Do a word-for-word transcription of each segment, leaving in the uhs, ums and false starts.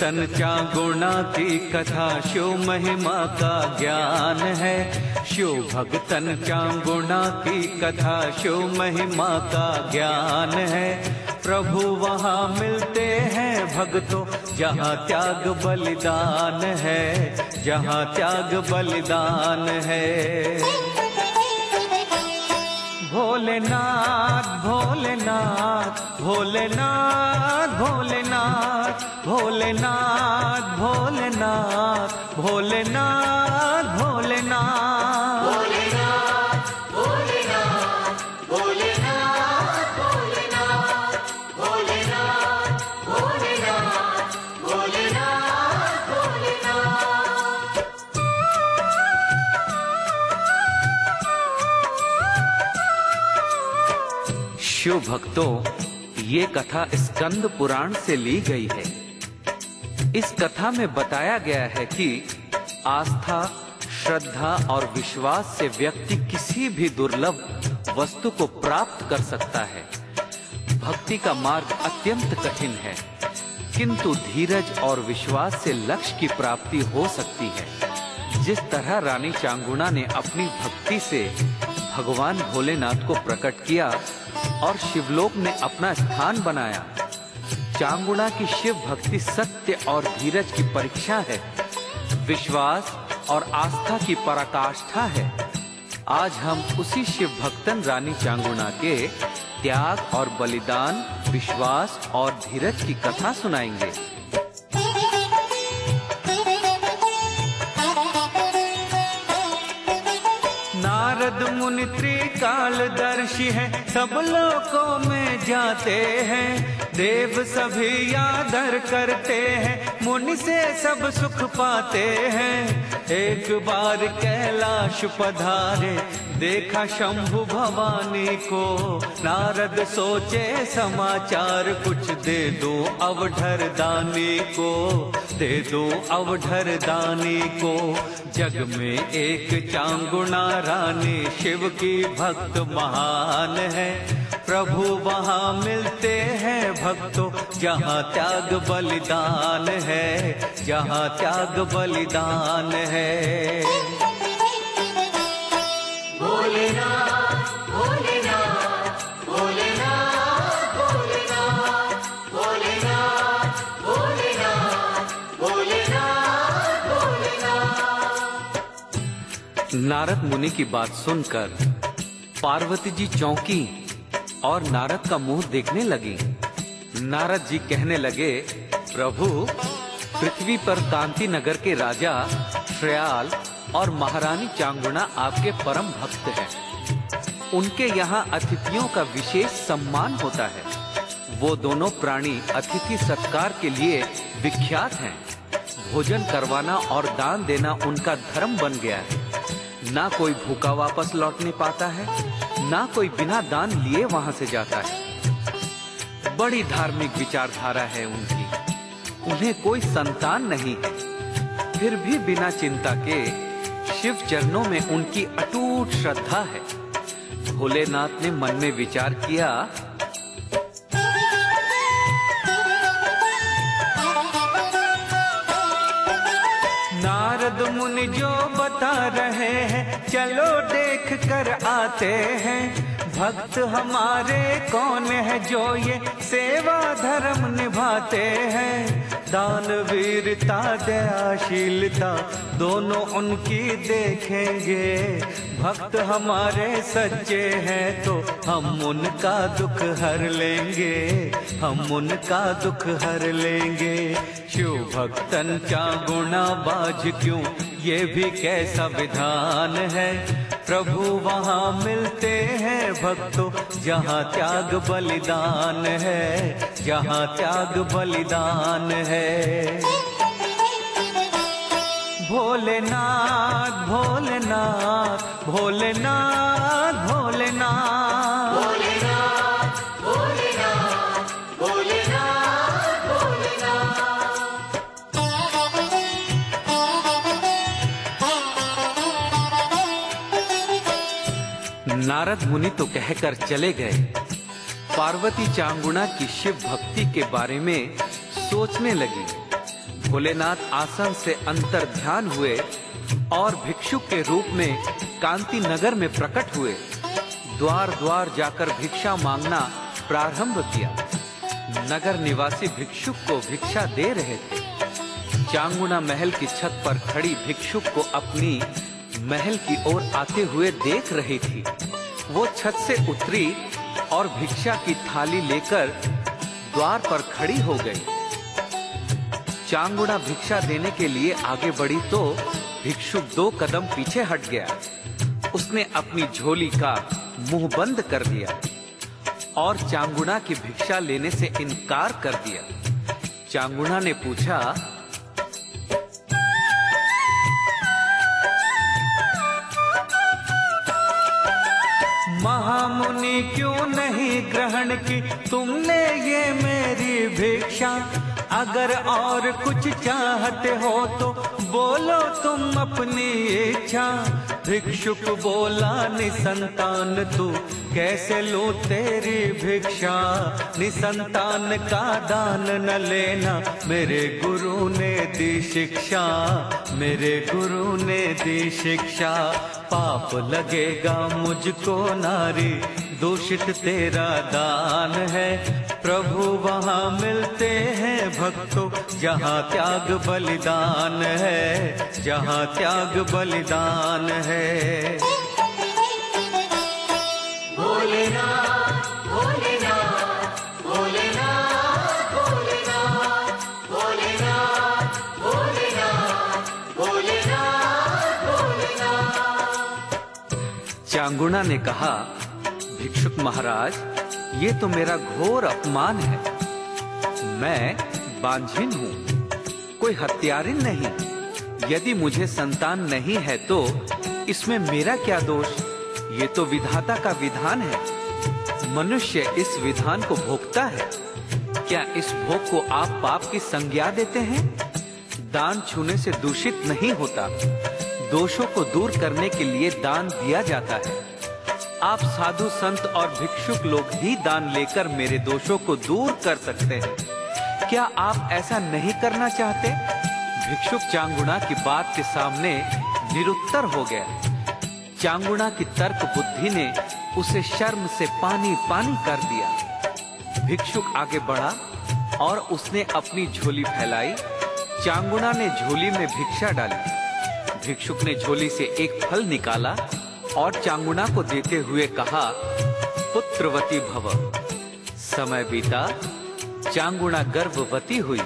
भक्तन चांगुणा की कथा शिव महिमा का ज्ञान है। शिव भक्तन चांगुणा की कथा शिव महिमा का ज्ञान है। प्रभु वहाँ मिलते हैं भक्तों जहाँ त्याग बलिदान है, जहाँ त्याग बलिदान है। भोलेनाथ भोलेनाथ भोलेनाथ भोलेनाथ भोलेनाथ भोलेनाथ भोलेनाथ भोलेनाथ शिव भक्तों, ये कथा स्कंद पुराण से ली गई है। इस कथा में बताया गया है कि आस्था, श्रद्धा और विश्वास से व्यक्ति किसी भी दुर्लभ वस्तु को प्राप्त कर सकता है। भक्ति का मार्ग अत्यंत कठिन है, किंतु धीरज और विश्वास से लक्ष्य की प्राप्ति हो सकती है। जिस तरह रानी चांगुणा ने अपनी भक्ति से भगवान भोलेनाथ को प्रकट किया और शिवलोक में अपना स्थान बनाया। चांगुणा की शिव भक्ति सत्य और धीरज की परीक्षा है, विश्वास और आस्था की पराकाष्ठा है। आज हम उसी शिव भक्तन रानी चांगुणा के त्याग और बलिदान, विश्वास और धीरज की कथा सुनाएंगे। नारद मुनि त्रिकालदर्शी है, सब लोकों में जाते हैं। देव सभी आदर करते हैं, मुनि से सब सुख पाते हैं। एक बार कैलाश पधारे, देखा शंभु भवानी को। नारद सोचे समाचार कुछ दे दो अवधर दानी को, दे दो अवधर दानी को। जग में एक चांगुणा रानी शिव की भक्त महान है। प्रभु वहाँ मिलते हैं भक्तों जहाँ त्याग बलिदान है, जहाँ त्याग बलिदान है। भोलेनाथ भोलेनाथ भोलेनाथ भोलेनाथ भोलेनाथ भोलेनाथ भोलेनाथ भोलेनाथ। नारद मुनि की बात सुनकर पार्वती जी चौंकी और नारद का मुंह देखने लगी। नारद जी कहने लगे, प्रभु, पृथ्वी पर कांति नगर के राजा श्रयाल और महारानी चांगुणा आपके परम भक्त हैं। उनके यहाँ अतिथियों का विशेष सम्मान होता है। वो दोनों प्राणी अतिथि सत्कार के लिए विख्यात हैं। भोजन करवाना और दान देना उनका धर्म बन गया है। ना कोई भूखा वापस लौटने पाता है, ना कोई बिना दान लिए वहां से जाता है। बड़ी धार्मिक विचारधारा है उनकी। उन्हें कोई संतान नहीं है, फिर भी बिना चिंता के शिव चरणों में उनकी अटूट श्रद्धा है। भोलेनाथ ने मन में विचार किया, नारद मुनि जो बता रहे हैं, चलो देख कर आते हैं। भक्त हमारे कौन है जो ये सेवा धर्म निभाते हैं। दान वीरता दयाशीलता दोनों उनकी देखेंगे। भक्त हमारे सच्चे हैं तो हम उनका दुख हर लेंगे, हम उनका दुख हर लेंगे। शिव भक्तन चांगुणा बाज क्यों, ये भी कैसा विधान है। प्रभु वहाँ मिलते हैं भक्तों जहाँ त्याग बलिदान है, जहाँ त्याग बलिदान है। भोलेनाथ भोलेनाथ भोलेनाथ भोलेनाथ भोलेनाथ भोलेनाथ भोलेनाथ भोलेनाथ। नारद मुनि तो कहकर चले गए। पार्वती चांगुणा की शिव भक्ति के बारे में सोचने लगी। भोलेनाथ आसन से अंतर ध्यान हुए और भिक्षुक के रूप में कांति नगर में प्रकट हुए। द्वार द्वार जाकर भिक्षा मांगना प्रारंभ किया। नगर निवासी भिक्षुक को भिक्षा दे रहे थे। चांगुना महल की छत पर खड़ी भिक्षुक को अपनी महल की ओर आते हुए देख रही थी। वो छत से उतरी और भिक्षा की थाली लेकर द्वार पर खड़ी हो गई। चांगुना भिक्षा देने के लिए आगे बढ़ी तो भिक्षुक दो कदम पीछे हट गया। उसने अपनी झोली का मुंह बंद कर दिया और चांगुना की भिक्षा लेने से इनकार कर दिया। चांगुना ने पूछा, महामुनि क्यों नहीं ग्रहण की तुमने ये मेरी भिक्षा? अगर और कुछ चाहते हो तो बोलो तुम अपनी इच्छा। भिक्षुक बोला, निसंतान तू कैसे लो तेरी भिक्षा? निसंतान का दान न लेना मेरे गुरु ने दी शिक्षा। मेरे गुरु ने दी शिक्षा। पाप लगेगा मुझको नारी, दूषित तेरा दान है। प्रभु वहाँ मिलते हैं भक्तों जहाँ त्याग बलिदान है, जहाँ त्याग बलिदान है। भोलेनाथ भोलेनाथ भोलेनाथ भोलेनाथ भोलेनाथ भोलेनाथ भोलेनाथ भोलेनाथ। चांगुना ने कहा, भिक्षुक महाराज, ये तो मेरा घोर अपमान है। मैं बांझिन हूँ, कोई हत्यारिन नहीं। यदि मुझे संतान नहीं है तो इसमें मेरा क्या दोष? ये तो विधाता का विधान है। मनुष्य इस विधान को भोगता है। क्या इस भोग को आप पाप की संज्ञा देते हैं? दान छूने से दूषित नहीं होता। दोषों को दूर करने के लिए दान दिया जाता है। आप साधु संत और भिक्षुक लोग ही दान लेकर मेरे दोषों को दूर कर सकते हैं। क्या आप ऐसा नहीं करना चाहते? भिक्षुक चांगुना की बात के सामने निरुत्तर हो गया। चांगुना की तर्क बुद्धि ने उसे शर्म से पानी पानी कर दिया। भिक्षुक आगे बढ़ा और उसने अपनी झोली फैलाई। चांगुना ने झोली में भिक्षा डाली। भिक्षुक ने झोली से एक फल निकाला और चांगुना को देते हुए कहा, पुत्रवती भव। समय बीता, चांगुना गर्भवती हुई।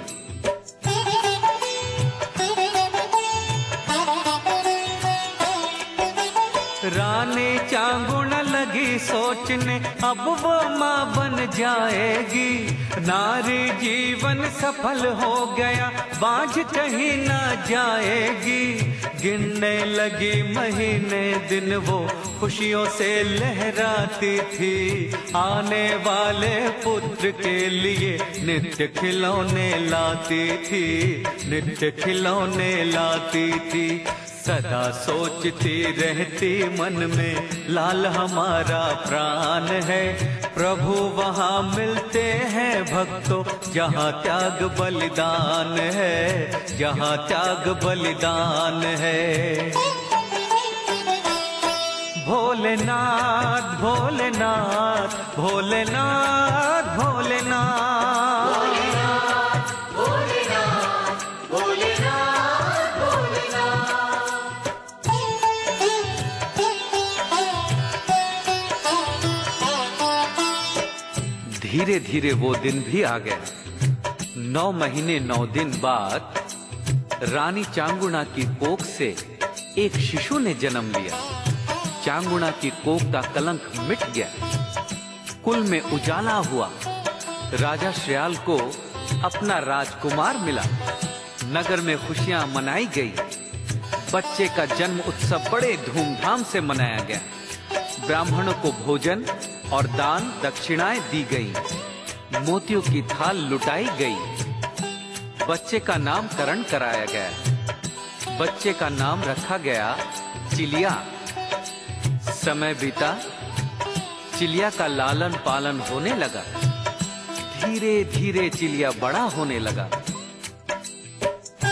रानी चांगुना लगी सोचने, अब वो माँ बन जाएगी। नारी जीवन सफल हो गया, बाझ कहीं ना जाएगी। गिनने लगी महीने दिन, वो खुशियों से लहराती थी। आने वाले पुत्र के लिए नित्य खिलौने लाती थी, नित्य खिलौने लाती थी। सदा सोचती रहती मन में, लाल हमारा प्राण है। प्रभु वहाँ मिलते हैं भक्तों जहाँ त्याग बलिदान है, जहाँ त्याग बलिदान है। भोलेनाथ भोलेनाथ भोलेनाथ भोलेनाथ भोलेनाथ भोलेनाथ भोलेनाथ। धीरे धीरे वो दिन भी आ गया। नौ महीने नौ दिन बाद रानी चांगुना की कोख से एक शिशु ने जन्म लिया। चांगुना की कोख का कलंक मिट गया, कुल में उजाला हुआ। राजा श्याल को अपना राजकुमार मिला। नगर में खुशियां मनाई गई। बच्चे का जन्म उत्सव बड़े धूमधाम से मनाया गया। ब्राह्मणों को भोजन और दान दक्षिणाएं दी गई। मोतियों की थाल लुटाई गई। बच्चे का नामकरण कराया गया। बच्चे का नाम रखा गया चिलिया। समय बीता, चिलिया का लालन पालन होने लगा। धीरे धीरे चिलिया बड़ा होने लगा।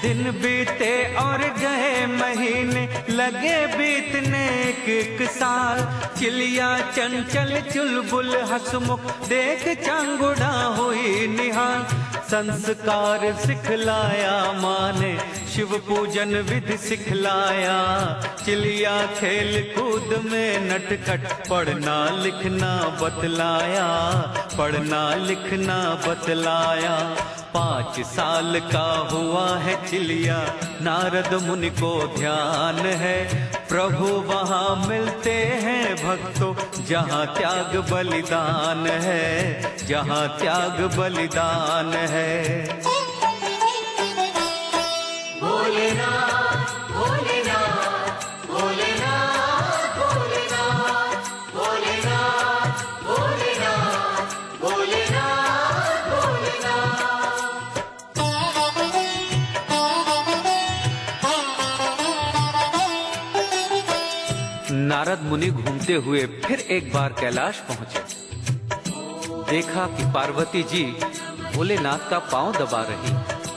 दिन बीते और गए महीने, लगे बीतने एक एक साल। चिलिया चंचल चुलबुल हंसमुख, देख चांगुड़ा हुई निहाल। संस्कार सिखलाया माँ ने, शिव पूजन विधि सिखलाया। चिलिया खेल कूद में नटखट, पढ़ना लिखना बतलाया, पढ़ना लिखना बतलाया। पाँच साल का हुआ है चिलिया, नारद मुनि को ध्यान है। प्रभु वहाँ मिलते हैं भक्तों, जहाँ त्याग बलिदान है, जहाँ त्याग बलिदान है। भोलेनाथ भोलेनाथ भोलेनाथ भोलेनाथ भोलेनाथ भोलेनाथ भोलेनाथ भोलेनाथ। नारद मुनि घूमते हुए फिर एक बार कैलाश पहुंचे। देखा कि पार्वती जी भोलेनाथ का पांव दबा रही।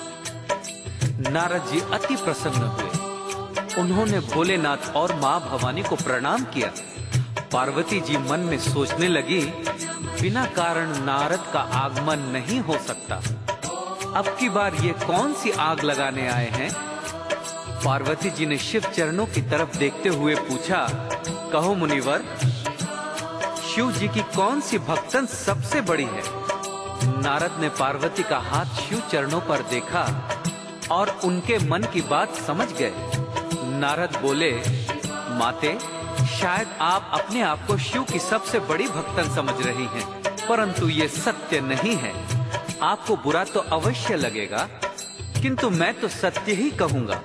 नारद जी अति प्रसन्न हुए। उन्होंने भोलेनाथ और मां भवानी को प्रणाम किया। पार्वती जी मन में सोचने लगी, बिना कारण नारद का आगमन नहीं हो सकता। अब की बार ये कौन सी आग लगाने आए हैं? पार्वती जी ने शिव चरणों की तरफ देखते हुए पूछा, कहो मुनिवर, शिव जी की कौन सी भक्तन सबसे बड़ी है? नारद ने पार्वती का हाथ शिव चरणों पर देखा और उनके मन की बात समझ गए। नारद बोले, माते, शायद आप अपने आप को शिव की सबसे बड़ी भक्तन समझ रही हैं, परंतु ये सत्य नहीं है। आपको बुरा तो अवश्य लगेगा, किंतु मैं तो सत्य ही कहूंगा।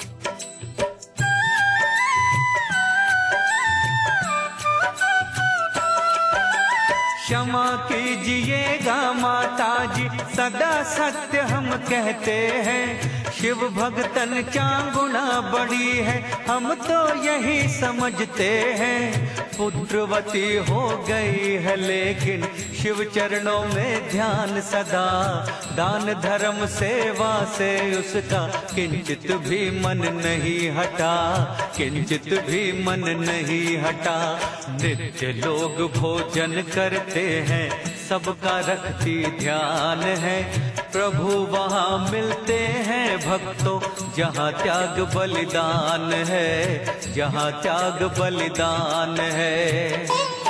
क्षमा कीजिएगा माता जी, सदा सत्य हम कहते हैं। शिव भक्तन चांगुना बड़ी है, हम तो यही समझते हैं। पुत्रवती हो गई है लेकिन शिव चरणों में ध्यान सदा। दान धर्म सेवा से उसका किंचित भी मन नहीं हटा, किंचित भी मन नहीं हटा। नित्य लोग भोजन करते हैं, सबका रखती ध्यान है। प्रभु वहाँ मिलते हैं भक्तों, जहाँ त्याग बलिदान है, जहाँ त्याग बलिदान है।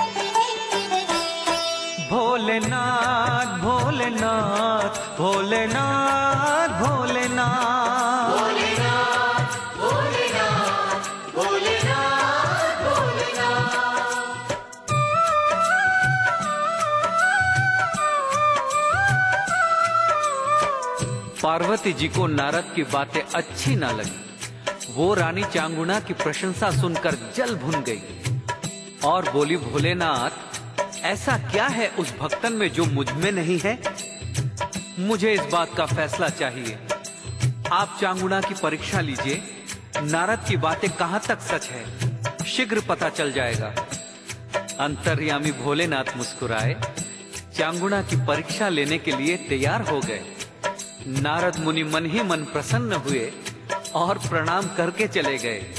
भोलेनाथ भोलेनाथ भोलेनाथ भोलेनाथ भोलेनाथ भोलेनाथ भोलेनाथ भोलेनाथ। पार्वती जी को नारद की बातें अच्छी ना लगी। वो रानी चांगुना की प्रशंसा सुनकर जल भुन गई और बोली, भोलेनाथ, ऐसा क्या है उस भक्तन में जो मुझ में नहीं है? मुझे इस बात का फैसला चाहिए। आप चांगुना की परीक्षा लीजिए, नारद की बातें कहां तक सच है, शीघ्र पता चल जाएगा। अंतर्यामी भोलेनाथ मुस्कुराए, चांगुना की परीक्षा लेने के लिए तैयार हो गए। नारद मुनि मन ही मन प्रसन्न हुए और प्रणाम करके चले गए।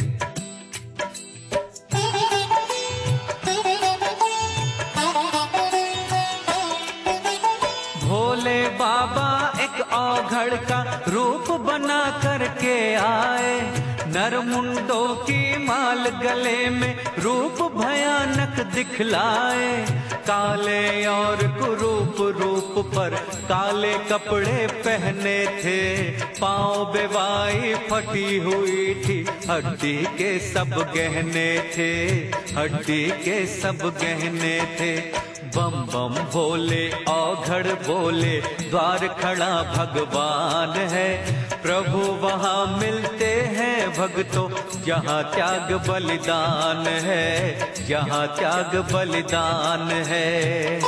भोले बाबा एक औघड़ का रूप बना करके आए। नर मुंडों की माल गले में रूप भयानक दिखलाए। काले और कुरूप रूप पर काले कपड़े पहने थे। पांव बेवाई फटी हुई थी, हड्डी के सब गहने थे, हड्डी के सब गहने थे। बम बम भोले औघड़ बोले, द्वार खड़ा भगवान है। प्रभु वहाँ मिलते हैं भक्तों, जहाँ त्याग बलिदान है, जहाँ त्याग बलिदान है।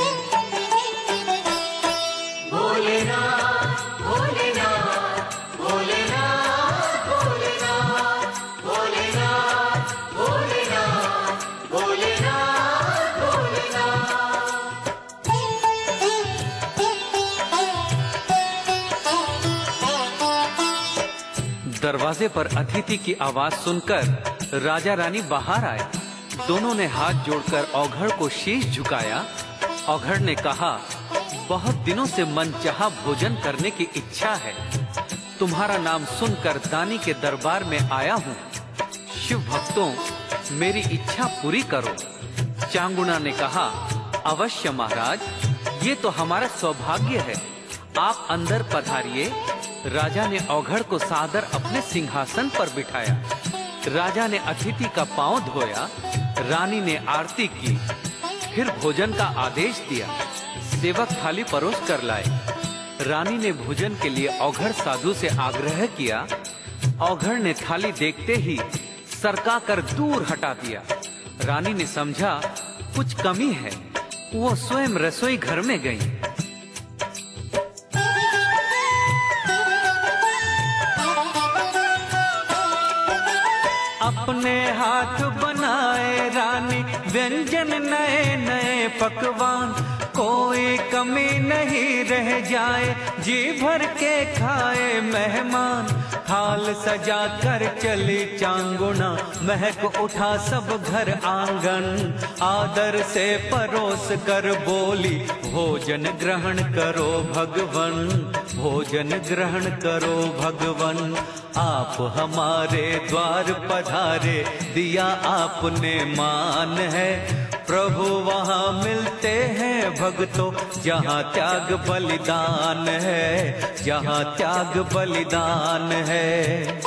भोलेनाथ भोलेनाथ भोलेनाथ भोलेनाथ भोलेनाथ भोलेनाथ भोलेनाथ भोलेनाथ। दरवाजे पर अतिथि की आवाज सुनकर राजा रानी बाहर आए। दोनों ने हाथ जोड़कर औघड़ को शीश झुकाया। औघड़ ने कहा, बहुत दिनों से मनचाहा भोजन करने की इच्छा है। तुम्हारा नाम सुनकर दानी के दरबार में आया हूँ। शिव भक्तों, मेरी इच्छा पूरी करो। चांगुणा ने कहा, अवश्य महाराज, ये तो हमारा सौभाग्य है। आप अंदर पधारिए। राजा ने औघड़ को सादर अपने सिंहासन पर बिठाया। राजा ने अतिथि का पांव धोया। रानी ने आरती की, फिर भोजन का आदेश दिया। सेवक थाली परोस कर लाए। रानी ने भोजन के लिए औघड़ साधु से आग्रह किया। औघड़ ने थाली देखते ही सरका कर दूर हटा दिया। रानी ने समझा कुछ कमी है। वो स्वयं रसोई घर में गई। अपने हाथ बनाए रानी व्यंजन नए नए पकवान, कोई कमी नहीं रह जाए, जी भर के खाए मेहमान। थाल सजा कर चली चांगुना, महक उठा सब घर आंगन। आदर से परोस कर बोली, भोजन ग्रहण करो भगवन, भोजन ग्रहण करो भगवन। आप हमारे द्वार पधारे, दिया आपने मान है। प्रभु वहाँ मिलते हैं भक्तों, जहाँ त्याग बलिदान है, जहाँ त्याग बलिदान है।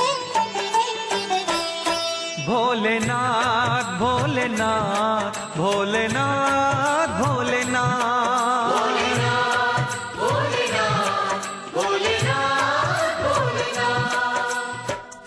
भोलेनाथ भोलेनाथ भोलेनाथ भोलेनाथ भोलेनाथ भोलेनाथ भोलेनाथ भोलेनाथ।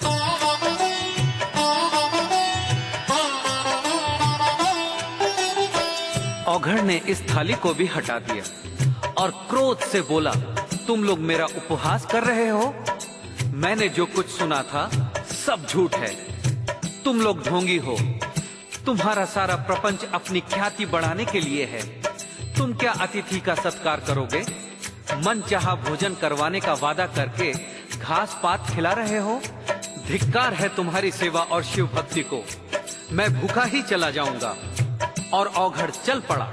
औघड़ ने इस थाली को भी हटा दिया और क्रोध से बोला, तुम लोग मेरा उपहास कर रहे हो। मैंने जो कुछ सुना था सब झूठ है। तुम लोग ढोंगी हो। तुम्हारा सारा प्रपंच अपनी ख्याति बढ़ाने के लिए है। तुम क्या अतिथि का सत्कार करोगे? मनचाहा भोजन करवाने का वादा करके घास पात खिला रहे हो। धिक्कार है तुम्हारी सेवा और शिव भक्ति को। मैं भूखा ही चला जाऊंगा। और औघड़ चल पड़ा।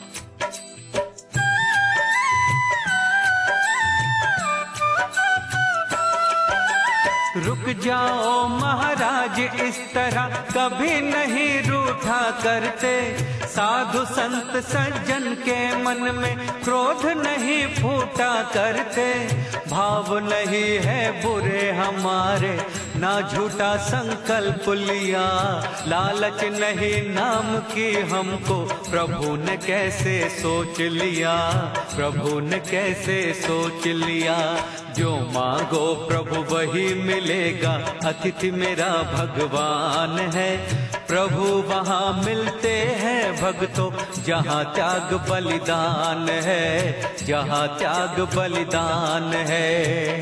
रुक जाओ महाराज, इस तरह कभी नहीं रूठा करते। साधु संत सज्जन के मन में क्रोध नहीं फूटा करते। भाव नहीं है बुरे हमारे, ना झूठा संकल्प लिया। लालच नहीं नाम की हमको, प्रभु ने कैसे सोच लिया, प्रभु ने कैसे सोच लिया। जो मांगो प्रभु वही मिलेगा, अतिथि मेरा भगवान है। प्रभु वहाँ मिलते हैं भक्तों, जहाँ त्याग बलिदान है, जहाँ त्याग बलिदान है।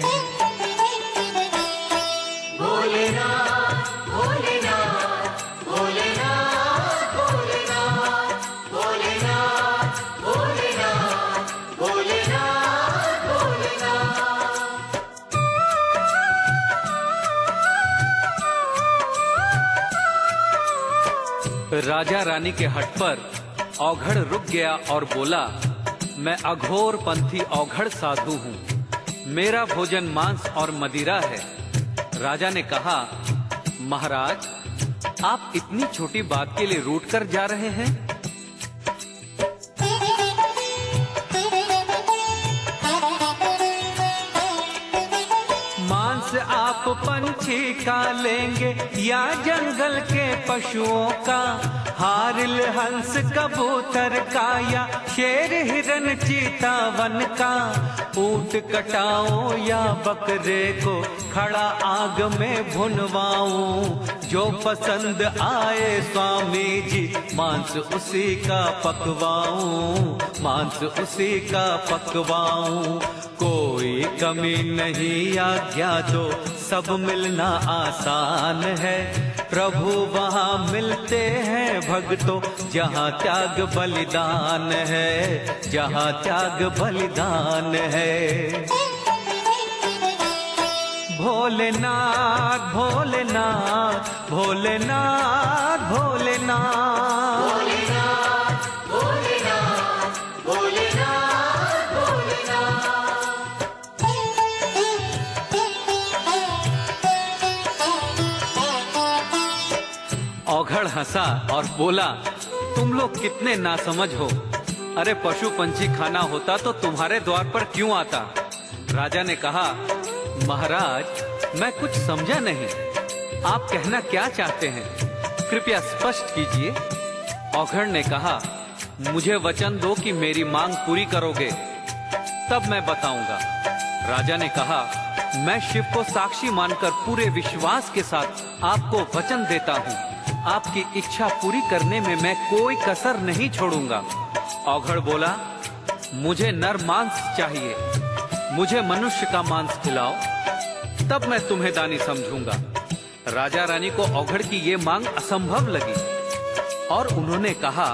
भोलेनाथ भोलेनाथ भोलेनाथ भोलेनाथ भोलेनाथ भोलेनाथ भोलेनाथ भोलेनाथ। राजा रानी के हट पर औघड़ रुक गया और बोला, मैं अघोर पंथी औघड़ साधु हूँ। मेरा भोजन मांस और मदिरा है। राजा ने कहा, महाराज, आप इतनी छोटी बात के लिए रूठ कर जा रहे हैं। मांस आप पंछी का लेंगे या जंगल के पशुओं का, हारिल हंस कबूतर का या शेर हिरन चीता वन का। ऊंट कटाओ या बकरे को खड़ा आग में भुनवाऊं। जो पसंद आए स्वामी जी, मांस उसी का पकवाऊं, मांस उसी का पकवाऊं। कोई कमी नहीं आज्ञा दो, सब मिलना आसान है। प्रभु वहाँ मिलते हैं भक्तों, जहाँ त्याग बलिदान है, जहाँ त्याग बलिदान है। भोलेनाथ भोलेनाथ भोलेनाथ भोलेनाथ भोलेनाथ भोलेनाथ भोलेनाथ भोलेनाथ। औघड़ हंसा और बोला, तुम लोग कितने नासमझ हो। अरे पशु पंछी खाना होता तो तुम्हारे द्वार पर क्यों आता। राजा ने कहा, महाराज मैं कुछ समझा नहीं, आप कहना क्या चाहते हैं, कृपया स्पष्ट कीजिए। औघड़ ने कहा, मुझे वचन दो कि मेरी मांग पूरी करोगे, तब मैं बताऊंगा। राजा ने कहा, मैं शिव को साक्षी मानकर पूरे विश्वास के साथ आपको वचन देता हूँ, आपकी इच्छा पूरी करने में मैं कोई कसर नहीं छोड़ूंगा। औघड़ बोला, मुझे नर मांस चाहिए, मुझे मनुष्य का मांस खिलाओ, तब मैं तुम्हें दानी समझूंगा। राजा रानी को औघड़ की ये मांग असंभव लगी और उन्होंने कहा,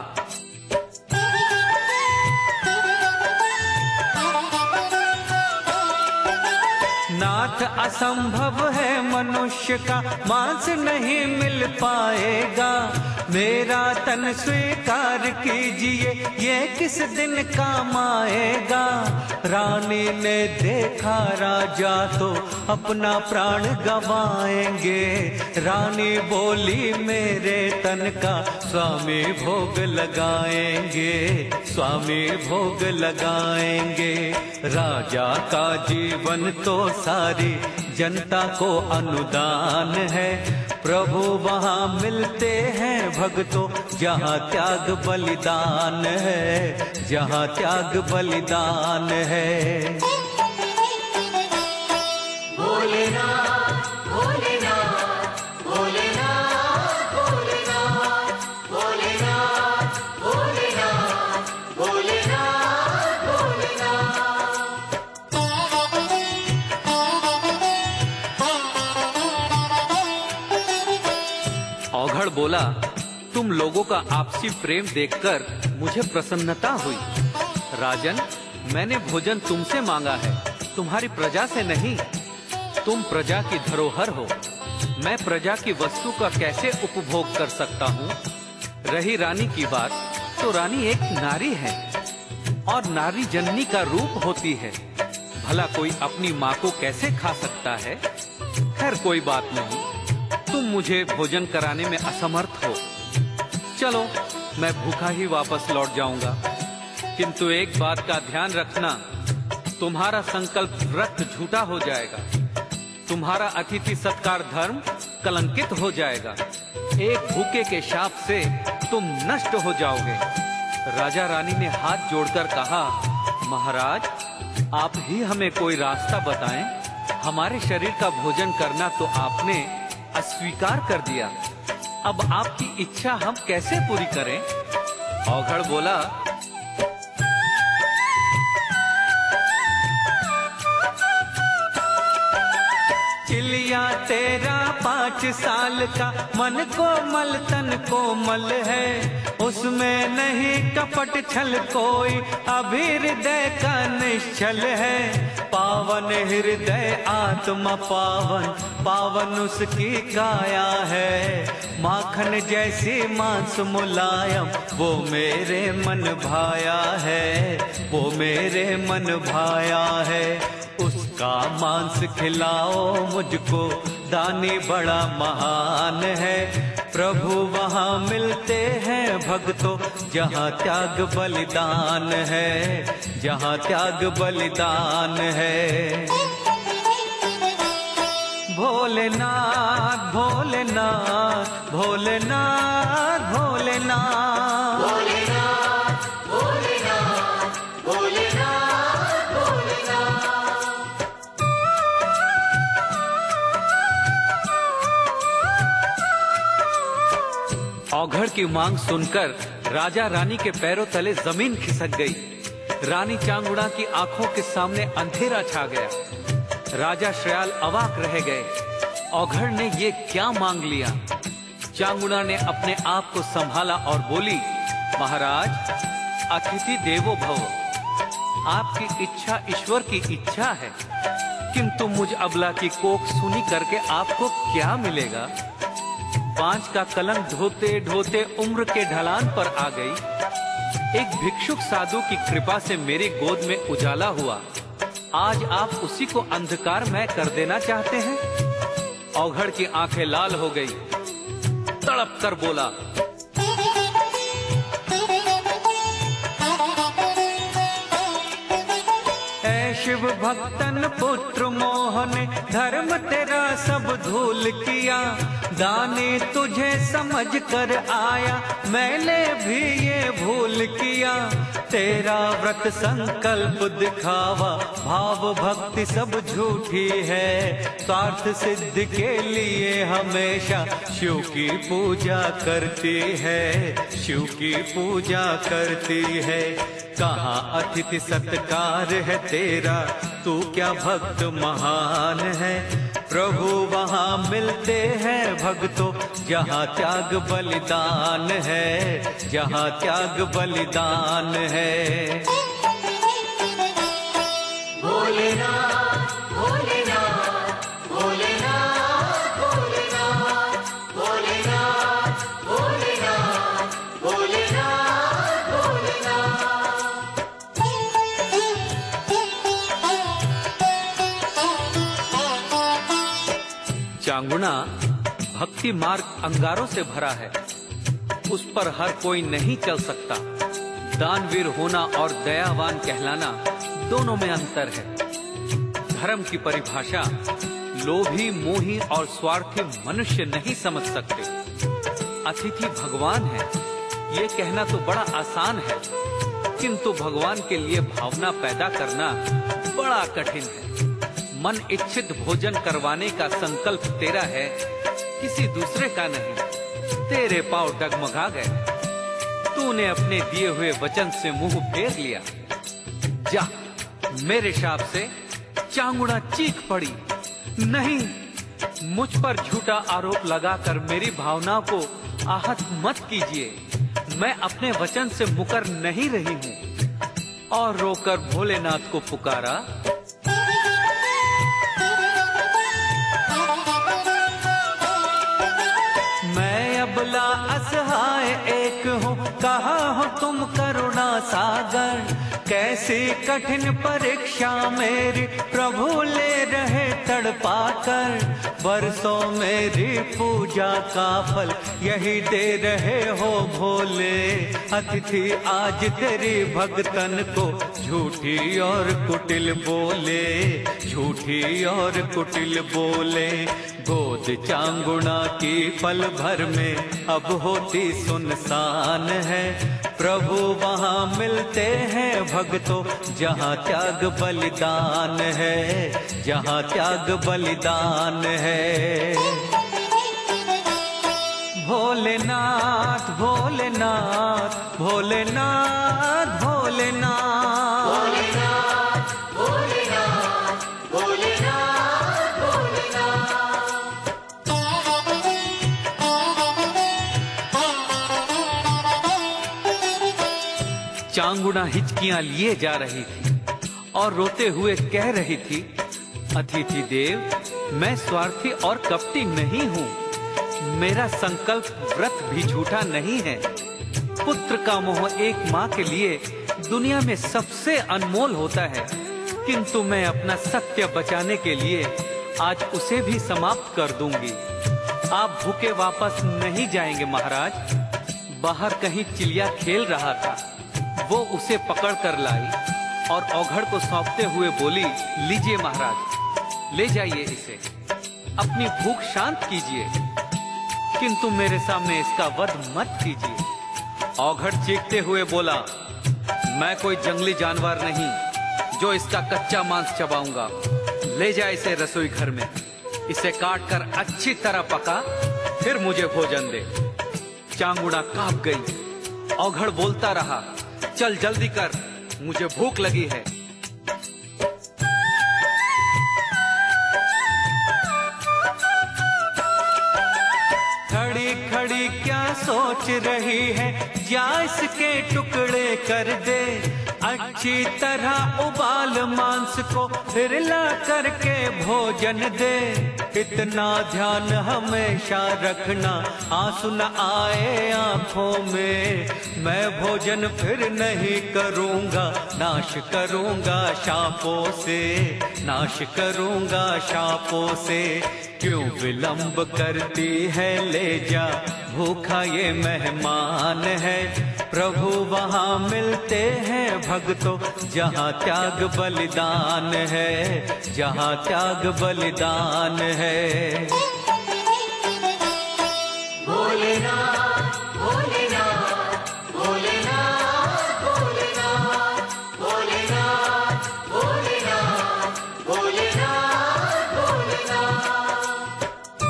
नाथ असंभव है मनुष्य का मांस नहीं मिल पाएगा, मेरा तन स्वीकार कीजिए ये किस दिन काम आएगा। रानी ने देखा राजा तो अपना प्राण गवाएंगे, रानी बोली मेरे तन का स्वामी भोग लगाएंगे, स्वामी भोग लगाएंगे। राजा का जीवन तो सारी जनता को अनुदान है, प्रभु वहाँ मिलते हैं भक्तों जहाँ त्याग बलिदान है, जहाँ त्याग बलिदान है। भोलेनाथ भोलेनाथ भोलेनाथ भोलेनाथ भोलेनाथ भोलेनाथ भोलेनाथ भोलेनाथ। औघड़ बोला, तुम लोगों का आपसी प्रेम देखकर मुझे प्रसन्नता हुई। राजन, मैंने भोजन तुमसे मांगा है, तुम्हारी प्रजा से नहीं। तुम प्रजा की धरोहर हो, मैं प्रजा की वस्तु का कैसे उपभोग कर सकता हूँ। रही रानी की बात, तो रानी एक नारी है और नारी जननी का रूप होती है, भला कोई अपनी माँ को कैसे खा सकता है। खैर कोई बात नहीं, तुम मुझे भोजन कराने में असमर्थ हो, चलो मैं भूखा ही वापस लौट जाऊंगा। किंतु एक बात का ध्यान रखना, तुम्हारा संकल्प व्रत झूठा हो जाएगा, तुम्हारा अतिथि सत्कार धर्म कलंकित हो जाएगा, एक भूखे के शाप से तुम नष्ट हो जाओगे। राजा रानी ने हाथ जोड़कर कहा, महाराज आप ही हमें कोई रास्ता बताएं, हमारे शरीर का भोजन करना तो आपने अस्वीकार कर दिया, अब आपकी इच्छा हम कैसे पूरी करें। औघड़ बोला, चिलिया तेरा पाँच साल का, मन को मल तन को मल है, उसमें नहीं कपट छल कोई, अभी हृदय का निश्चल है। पावन हृदय आत्मा पावन, पावन उसकी काया है, माखन जैसी मांस मुलायम, वो मेरे मन भाया है, वो मेरे मन भाया है। उसका मांस खिलाओ मुझको, दानी बड़ा महान है, प्रभु वहाँ मिलते हैं भक्तों जहाँ त्याग बलिदान है, जहाँ त्याग बलिदान है। भोलेनाथ भोलेनाथ भोलेनाथ भोलेनाथ भोलेनाथ भोलेनाथ भोलेनाथ भोलेनाथ। औघड़ की मांग सुनकर राजा रानी के पैरों तले जमीन खिसक गई। रानी चांगुड़ा की आंखों के सामने अंधेरा छा गया। राजा श्रयाल अवाक रह गए, औघड़ ने ये क्या मांग लिया। चांगुड़ा ने अपने आप को संभाला और बोली, महाराज अतिथि देवो भव, आपकी इच्छा ईश्वर की इच्छा है, किंतु मुझ अबला की कोख सुनी करके आपको क्या मिलेगा? पांच का कलंक ढोते ढोते उम्र के ढलान पर आ गई। एक भिक्षुक साधु की कृपा से मेरी गोद में उजाला हुआ। आज आप उसी को अंधकारमय कर देना चाहते हैं? औघड़ की आंखें लाल हो गई, तड़प कर बोला, शिव भक्तन पुत्र मोहन धर्म तेरा सब धूल किया। दाने तुझे समझ कर आया, मैंने भी ये भूल किया। तेरा व्रत संकल्प दिखावा, भाव भक्ति सब झूठी है। स्वार्थ सिद्ध के लिए हमेशा शिव की पूजा करती है, शिव की पूजा करती है। कहाँ अतिथि सत्कार है तेरा, तू क्या भक्त महान है। प्रभु वहाँ मिलते हैं भक्तों, जहाँ त्याग बलिदान है, जहाँ त्याग बलिदान है। भोलेनाथ भोलेनाथ भोलेनाथ भोलेनाथ भोलेनाथ भोलेनाथ भोलेनाथ भोलेनाथ। चांगुना भक्ति मार्ग अंगारों से भरा है, उस पर हर कोई नहीं चल सकता। दानवीर होना और दयावान कहलाना दोनों में अंतर है। धर्म की परिभाषा लोभी, मोही और स्वार्थी मनुष्य नहीं समझ सकते। अतिथि भगवान है, ये कहना तो बड़ा आसान है, किंतु भगवान के लिए भावना पैदा करना बड़ा कठिन है। मन इच्छित भोजन करवाने का संकल्प तेरा है, किसी दूसरे का नहीं। तेरे पांव डगमगा गए, तूने अपने दिए हुए वचन से मुंह फेर लिया। जा, मेरे शाप से चांगुड़ा चीख पड़ी। नहीं, मुझ पर झूठा आरोप लगाकर मेरी भावना को आहत मत कीजिए। मैं अपने वचन से मुकर नहीं रही हूँ। और रोकर भोलेनाथ को पुकारा, अबला असहाय एक हूँ, कहा हो तुम करुणा सागर। कैसी कठिन परीक्षा मेरी प्रभु ले रहे तड़पा कर। बरसों मेरी पूजा का फल यही दे रहे हो भोले। अतिथि आज तेरी भक्तन को झूठी और कुटिल बोले, झूठी और कुटिल बोले। गोद चांगुना की पल भर में अब होती सुनसान है। प्रभु वहाँ मिलते हैं भक्तों, जहाँ त्याग बलिदान है, जहाँ त्याग बलिदान है। भोलेनाथ भोलेनाथ भोलेनाथ भोलेनाथ भोलेनाथ भोलेनाथ भोलेनाथ भोलेनाथ। चांगुना हिचकियां लिए जा रही थी और रोते हुए कह रही थी, अतिथि देव, मैं स्वार्थी और कपटी नहीं हूँ। मेरा संकल्प व्रत भी झूठा नहीं है। पुत्र का मोह एक माँ के लिए दुनिया में सबसे अनमोल होता है, किंतु मैं अपना सत्य बचाने के लिए आज उसे भी समाप्त कर दूंगी। आप भूखे वापस नहीं जाएंगे महाराज। बाहर कहीं चिड़िया खेल रहा था, वो उसे पकड़ कर लाई और औघड़ को सौंपते हुए बोली, लीजिए महाराज, ले जाइए इसे, अपनी भूख शांत कीजिए, किंतु मेरे सामने इसका वध मत कीजिए। औघड़ चीखते हुए बोला, मैं कोई जंगली जानवर नहीं जो इसका कच्चा मांस चबाऊंगा। ले जा इसे रसोई घर में, इसे काट कर अच्छी तरह पका, फिर मुझे भोजन दे। चांगुड़ा कांप गई। औघड़ बोलता रहा, चल जल्दी कर, मुझे भूख लगी है। खड़ी खड़ी क्या सोच रही है, या इसके टुकड़े कर दे। अच्छी तरह उबाल मांस को, फिर ला करके भोजन दे। इतना ध्यान हमेशा रखना, आंसू न आए आंखों में। मैं भोजन फिर नहीं करूँगा, नाश करूँगा शापों से, नाश करूँगा शापों से। क्यों विलंब करती है, ले जा, भूखा ये मेहमान है। प्रभु वहाँ मिलते हैं भक्तों, जहाँ त्याग बलिदान है, जहाँ त्याग बलिदान है। भोलेनाथ भोलेनाथ भोलेनाथ भोलेनाथ भोलेनाथ भोलेनाथ भोलेनाथ भोलेनाथ।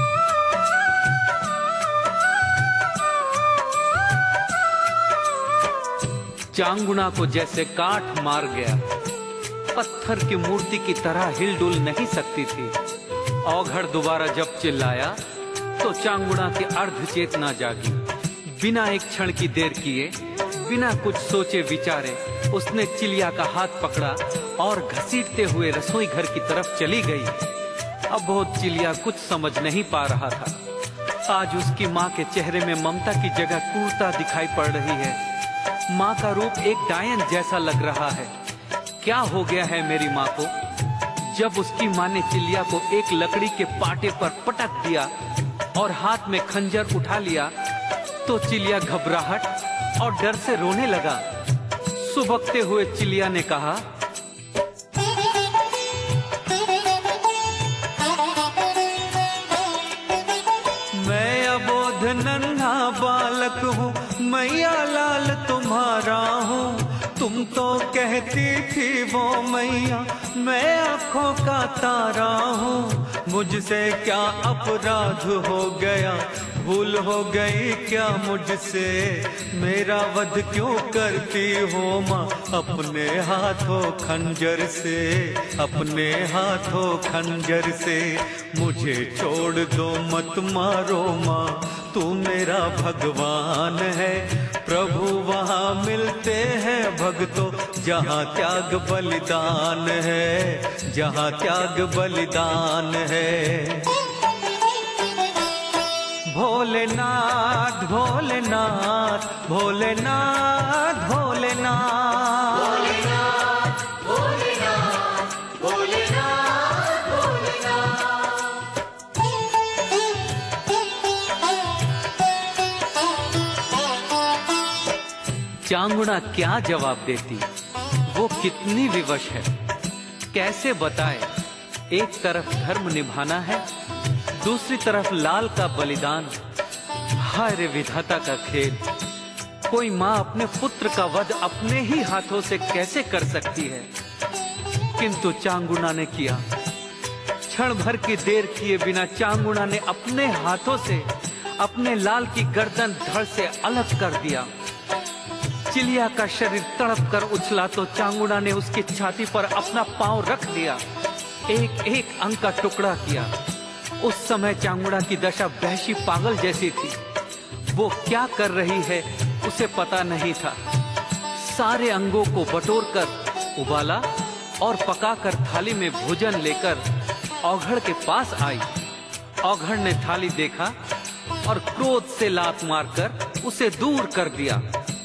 चांगुना को जैसे काठ मार गया, पत्थर की मूर्ति की तरह हिलडुल नहीं सकती थी। औघड़ दोबारा जब चिल्लाया तो चांगुना की अर्ध चेतना जागी। बिना एक क्षण की देर किए, बिना कुछ सोचे विचारे, उसने चिलिया का हाथ पकड़ा और घसीटते हुए रसोई घर की तरफ चली गई। अब बहुत चिलिया कुछ समझ नहीं पा रहा था। आज उसकी माँ के चेहरे में ममता की जगह क्रूरता दिखाई पड़ रही है। माँ का रूप एक डायन जैसा लग रहा है। क्या हो गया है मेरी माँ को? जब उसकी माँ ने चिलिया को एक लकड़ी के पाटे पर पटक दिया और हाथ में खंजर उठा लिया, तो चिलिया घबराहट और डर से रोने लगा। सुबकते हुए चिलिया ने कहा, मैं अबोध नन्हा बालक हूँ, मैया लाल तुम्हारा हूँ। तुम तो कहती थी वो मैया, मैं आँखों का तारा हूँ। मुझसे क्या अपराध हो गया, भूल हो गई क्या मुझसे? मेरा वध क्यों करती हो माँ अपने हाथों खंजर से, अपने हाथों खंजर से? मुझे छोड़ दो मत मारो माँ, तू मेरा भगवान है। प्रभु वहाँ मिलते हैं भक्तों, जहाँ त्याग बलिदान है, जहाँ त्याग बलिदान है। भोलेनाथ भोलेनाथ भोलेनाथ भोलेनाथ भोलेनाथ भोलेनाथ भोलेनाथ भोलेनाथ। चांगुना क्या जवाब देती? वो कितनी विवश है, कैसे बताए? एक तरफ धर्म निभाना है, दूसरी तरफ लाल का बलिदान। हाय रे विधाता का खेल! कोई माँ अपने पुत्र का वध अपने ही हाथों से कैसे कर सकती है? किंतु चांगुना ने किया। क्षण भर की देर किए बिना चांगुना ने अपने हाथों से अपने लाल की गर्दन धड़ से अलग कर दिया। चिलिया का शरीर तड़प कर उछला तो चांगुना ने उसकी छाती पर अपना पांव रख दिया, एक एक अंग का टुकड़ा किया। उस समय चांगुना की दशा वहशी पागल जैसी थी। वो क्या कर रही है उसे पता नहीं था। सारे अंगों को बटोरकर उबाला और पकाकर थाली में भोजन लेकर औघड़ के पास आई। औघड़ ने थाली देखा और क्रोध से लात मारकर उसे दूर कर दिया।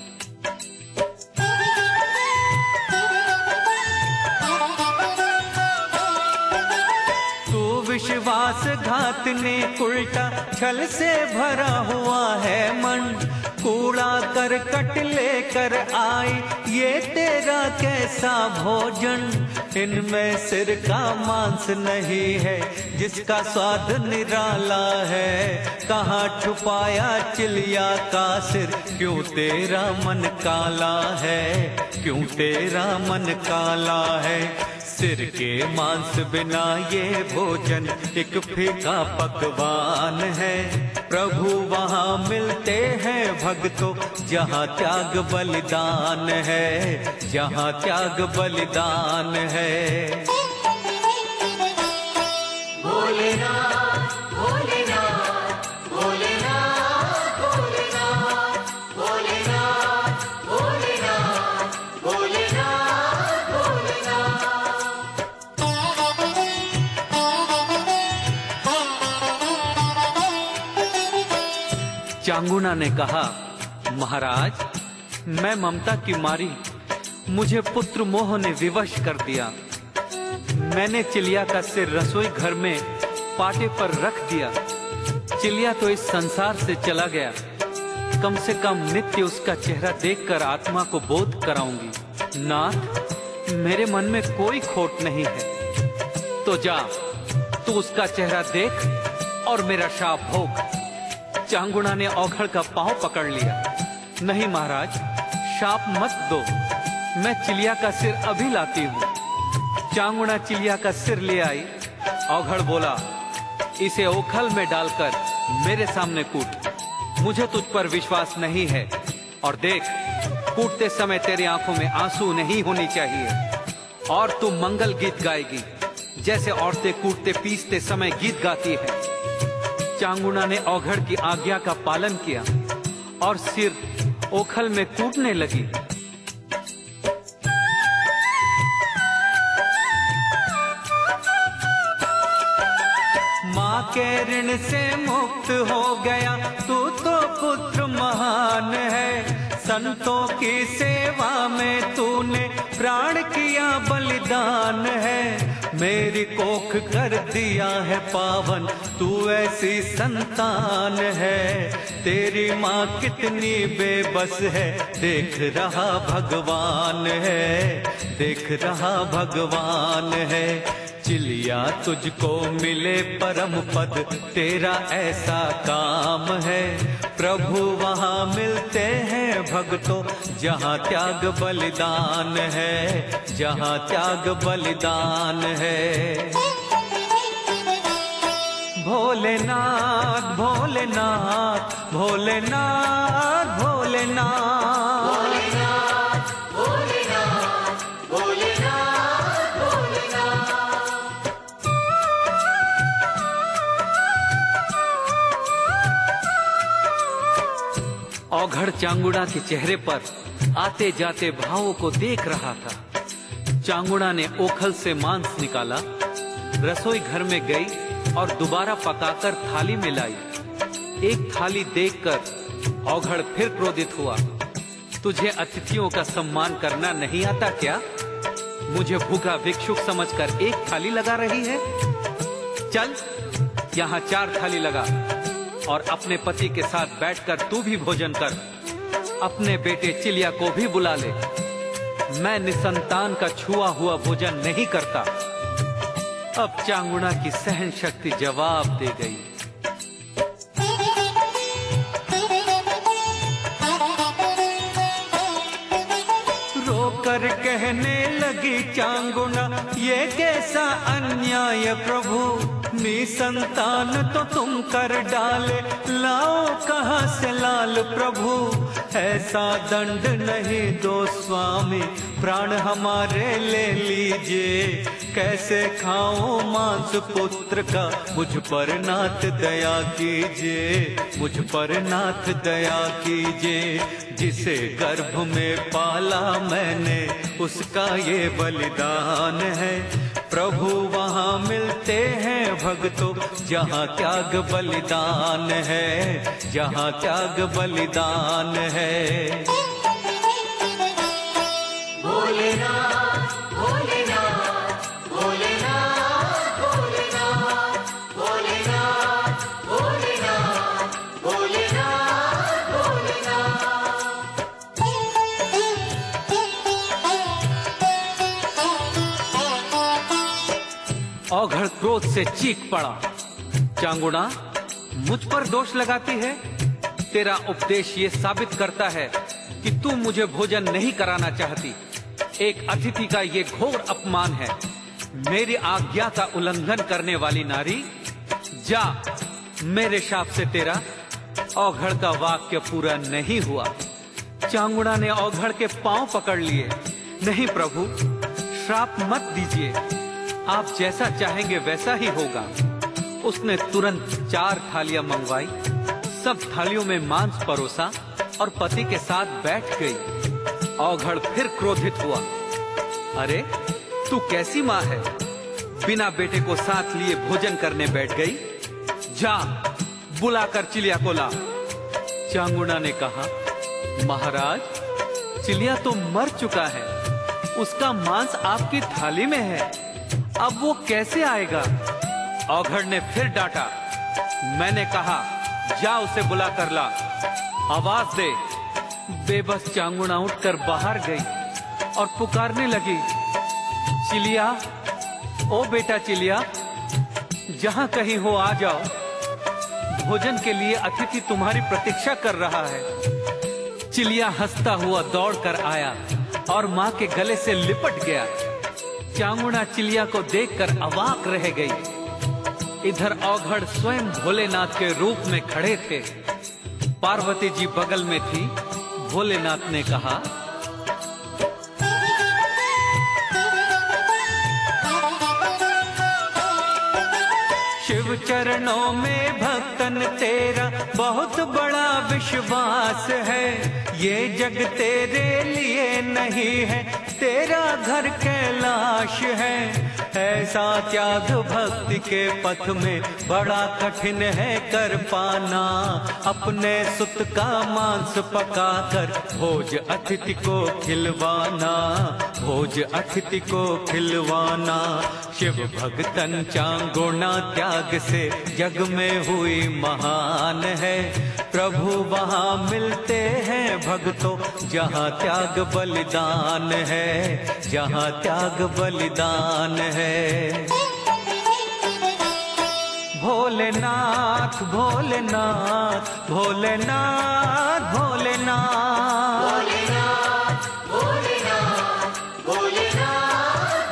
विश्वासघातने उल्टा छल से भरा हुआ है मन। कूड़ा करकट लेकर आई ये तेरा कैसा भोजन। इनमें सिर का मांस नहीं है जिसका स्वाद निराला है। कहाँ छुपाया चिलिया का सिर, क्यों तेरा मन काला है, क्यों तेरा मन काला है। सिर के मांस बिना ये भोजन एक फीका पकवान है। प्रभु वहाँ मिलते हैं भक्तों, जहाँ त्याग बलिदान है, जहाँ त्याग बलिदान है। भोलेनाथ भोलेनाथ भोलेनाथ भोलेनाथ भोलेनाथ भोलेनाथ भोलेनाथ चांगुना ने कहा, महाराज, मैं ममता की मारी मुझे पुत्र मोह ने विवश कर दिया। मैंने चिलिया का सिर रसोई घर में पाटे पर रख दिया। चिलिया तो इस संसार से चला गया, कम से कम नित्य उसका चेहरा देखकर आत्मा को बोध कराऊंगी। नाथ, मेरे मन में कोई खोट नहीं है, तो जा तू उसका चेहरा देख और मेरा शाप भोग। चांगुना ने औघड़ का पांव पकड़ लिया। नहीं महाराज, शाप मत दो, मैं चिलिया का सिर अभी लाती हूँ। चांगुना चिलिया का सिर ले आई। औघड़ बोला, इसे ओखल में डालकर मेरे सामने कूट। मुझे तुझ पर विश्वास नहीं है, और देख, कूटते समय तेरी आंखों में आंसू नहीं होनी चाहिए, और तू मंगल गीत गाएगी जैसे औरतें कूटते पीसते समय गीत गाती है। चांगुना ने औघड़ की आज्ञा का पालन किया और सिर ओखल में कूटने लगी। माँ के ऋण से मुक्त हो गया तू तो पुत्र महान है। संतों की सेवा में तूने प्राण किया बलिदान है। मेरी कोख कर दिया है पावन, तू ऐसी संतान है। तेरी माँ कितनी बेबस है, देख रहा भगवान है, देख रहा भगवान है। चिलिया तुझको मिले परम पद, तेरा ऐसा काम है। प्रभु वहाँ मिलते हैं भक्तों, जहाँ त्याग बलिदान है, जहाँ त्याग बलिदान है। भोलेनाथ भोलेनाथ भोलेनाथ भोलेनाथ भोलेनाथ भोलेनाथ भोलेनाथ भोलेनाथ। औघड़ चांगुड़ा के चेहरे पर आते जाते भावों को देख रहा था। चांगुड़ा ने ओखल से मांस निकाला, रसोई घर में गई और दोबारा पकाकर थाली में लाई। एक थाली देखकर औघड़ फिर क्रोधित हुआ। तुझे अतिथियों का सम्मान करना नहीं आता क्या? मुझे भूखा भिक्षुक समझकर एक थाली लगा रही है? चल, यहाँ चार थाली लगा और अपने पति के साथ बैठकर तू भी भोजन कर। अपने बेटे चिलिया को भी बुला ले। मैं निसंतान का छुआ हुआ भोजन नहीं करता। अब चांगुना की सहन शक्ति जवाब दे गई। रोकर कहने लगी चांगुना, ये कैसा अन्याय प्रभु। निसंतान तो तुम कर डाले, लाओ कहाँ से लाल प्रभु। ऐसा दंड नहीं दो स्वामी, प्राण हमारे ले लीजिए। कैसे खाओ मांस पुत्र का, मुझ पर नाथ दया कीजिए, मुझ पर नाथ दया कीजिए। जिसे गर्भ में पाला मैंने, उसका ये बलिदान है। प्रभु वहाँ मिलते हैं भक्तों, जहाँ त्याग बलिदान है, जहाँ त्याग बलिदान है। भोलेनाथ भोलेनाथ भोलेनाथ भोलेनाथ भोलेनाथ भोलेनाथ भोलेनाथ भोलेनाथ। औघड़ क्रोध से चीख पड़ा, चांगुना, मुझ पर दोष लगाती है? तेरा उपदेश ये साबित करता है कि तू मुझे भोजन नहीं कराना चाहती। एक अतिथि का ये घोर अपमान है। मेरी आज्ञा का उल्लंघन करने वाली नारी, जा, मेरे शाप से तेरा औघड़ का वाक्य पूरा नहीं हुआ। चांगुना ने औघड़ के पांव पकड़ लिए। नहीं प्रभु, श्राप मत दीजिए, आप जैसा चाहेंगे वैसा ही होगा। उसने तुरंत चार थालियां मंगवाई, सब थालियों में मांस परोसा और पति के साथ बैठ गई। औघड़ फिर क्रोधित हुआ। अरे, तू कैसी माँ है, बिना बेटे को साथ लिए भोजन करने बैठ गई। जा, बुलाकर चिलिया को ला। चांगुणा ने कहा, महाराज, चिलिया तो मर चुका है, उसका मांस आपकी थाली में है, अब वो कैसे आएगा? औघड़ ने फिर डांटा। मैंने कहा, जा उसे बुला कर ला, आवाज दे। बेबस चांगुणा उठकर बाहर गई और पुकारने लगी, चिलिया, ओ बेटा चिलिया, जहां कहीं हो आ जाओ, भोजन के लिए अतिथि तुम्हारी प्रतीक्षा कर रहा है। चिलिया हंसता हुआ दौड़कर आया और मां के गले से लिपट गया। चांगुणा चिलिया को देखकर अवाक रह गई। इधर औघड़ स्वयं भोलेनाथ के रूप में खड़े थे। पार्वती जी बगल में थी। भोलेनाथ ने कहा, शिव चरणों में भक्तन तेरा बहुत बड़ा विश्वास है। ये जग तेरे लिए नहीं है, तेरा घर कैलाश है। ऐसा त्याग भक्ति के पथ में बड़ा कठिन है कर पाना। अपने सुत का मांस पकाकर भोज अतिथि को खिलवाना, भोज अतिथि को खिलवाना। शिव भक्तन चांगुणा त्याग से जग में हुई महान है। प्रभु वहाँ मिलते हैं भक्तों जहाँ त्याग बलिदान है, जहाँ त्याग बलिदान है। भोलेनाथ भोलेनाथ भोलेनाथ भोलेनाथ भोलेनाथ भोलेनाथ भोलेनाथ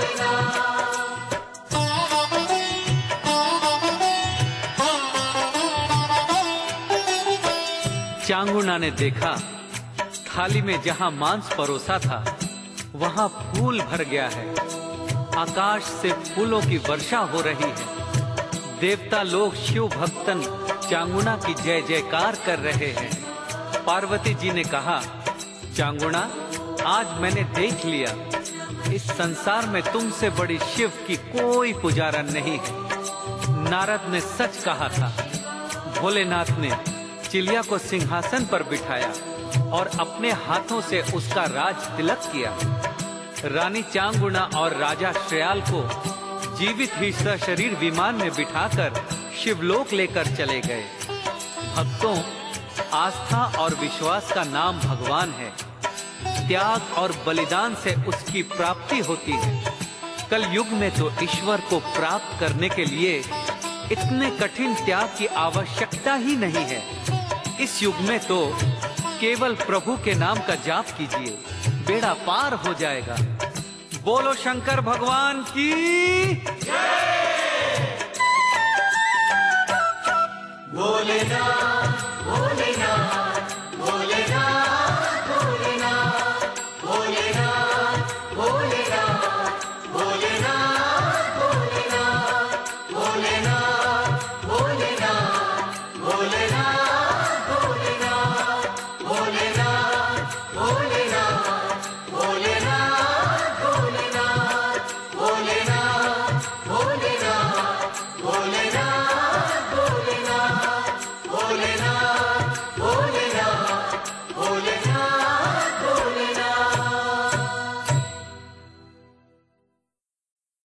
भोलेनाथ। चांगुणा ने देखा, थाली में जहां मांस परोसा था वहां फूल भर गया है। आकाश से फूलों की वर्षा हो रही है। देवता लोग शिव भक्तन चांगुणा की जय जयकार कर रहे हैं। पार्वती जी ने कहा, चांगुणा, आज मैंने देख लिया, इस संसार में तुमसे बड़ी शिव की कोई पुजारा नहीं है। नारद ने सच कहा था। भोलेनाथ ने चिलिया को सिंहासन पर बिठाया और अपने हाथों से उसका राज तिलक किया। रानी चांगुणा और राजा श्रेयाल को जीवित ही सशरीर विमान में बिठाकर शिवलोक लेकर चले गए। भक्तों, आस्था और विश्वास का नाम भगवान है। त्याग और बलिदान से उसकी प्राप्ति होती है। कल युग में तो ईश्वर को प्राप्त करने के लिए इतने कठिन त्याग की आवश्यकता ही नहीं है। इस युग में तो केवल प्रभु के नाम का जाप कीजिए, बेड़ा पार हो जाएगा। बोलो शंकर भगवान की जय।